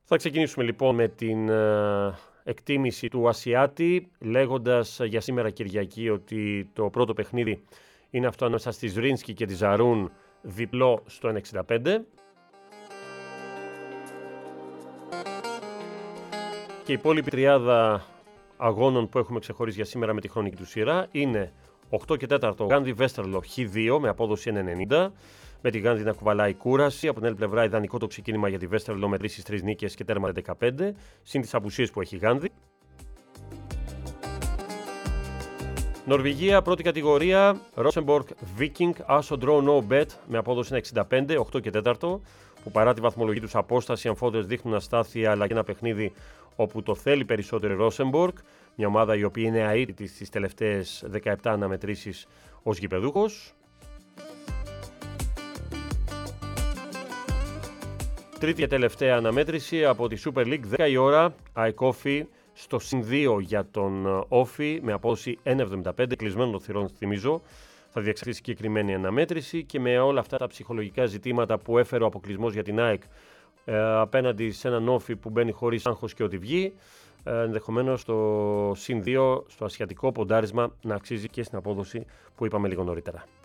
Θα ξεκινήσουμε λοιπόν με την εκτίμηση του Ασιάτη, λέγοντας για σήμερα Κυριακή ότι το πρώτο παιχνίδι είναι αυτό ανάμεσα στη Ζρίνσκι και τη Ζαρούν, διπλό στο 1,65. Και η υπόλοιπη τριάδα αγώνων που έχουμε ξεχωρίσει για σήμερα με τη χρονική του σειρά είναι 8 και 4 Γάνδη Βέστερλο Χ2 με απόδοση 1,90. Με τη Γάνδη να κουβαλάει κούραση. Από την άλλη πλευρά, ιδανικό το ξεκίνημα για τη Βέστερλο με 3 νίκες και τέρμα 15, συν τις απουσίες που έχει η Γάνδη. Νορβηγία, πρώτη κατηγορία. Rosenborg Viking, Άσο Draw No Bet με απόδοση 1,65, 8 και 4, που παρά τη βαθμολογική τους απόσταση, οι αμφότερες δείχνουν αστάθεια, αλλά και ένα παιχνίδι όπου το θέλει περισσότερο η Rosenborg. Μια ομάδα η οποία είναι αίτητη στις τελευταίες 17 αναμετρήσεις ως γηπεδούχος. Τρίτη και τελευταία αναμέτρηση από τη Super League, 10 η ώρα, ΑΕΚ Όφη στο συν 2 για τον Όφη με απόδοση 1,75, κλεισμένο των θυρών θυμίζω. Θα διεξαχθεί συγκεκριμένη αναμέτρηση και με όλα αυτά τα ψυχολογικά ζητήματα που έφερε ο αποκλεισμός για την ΑΕΚ απέναντι σε έναν Όφη που μπαίνει χωρίς άγχος και ότι βγει, ενδεχομένως το συν 2 στο ασιατικό ποντάρισμα να αξίζει και στην απόδοση που είπαμε λίγο νωρίτερα.